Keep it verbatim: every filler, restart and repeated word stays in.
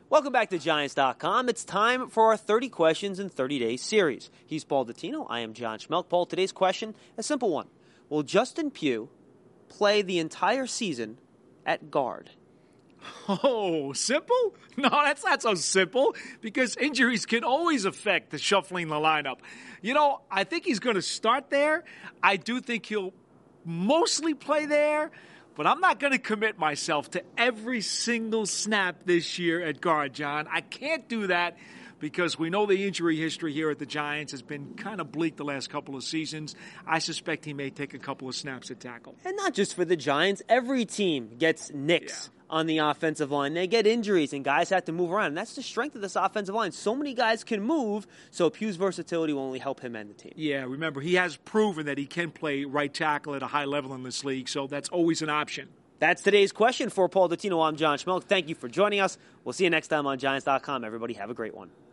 Welcome back to Giants dot com. It's time for our thirty questions in thirty days series. He's Paul Dottino. I am John Schmelk. Paul, today's question, a simple one. Will Justin Pugh play the entire season at guard? Oh, simple? No, that's not so simple because injuries can always affect the shuffling the lineup. You know, I think he's going to start there. I do think he'll mostly play there, but I'm not going to commit myself to every single snap this year at guard, John. I can't do that because we know the injury history here at the Giants has been kind of bleak the last couple of seasons. I suspect he may take a couple of snaps at tackle. And not just for the Giants. Every team gets nicks yeah. on the offensive line. They get injuries, and guys have to move around. And that's the strength of this offensive line. So many guys can move, so Pugh's versatility will only help him and the team. Yeah, remember, he has proven that he can play right tackle at a high level in this league, so that's always an option. That's today's question for Paul Dottino. I'm John Schmelk. Thank you for joining us. We'll see you next time on Giants dot com. Everybody have a great one.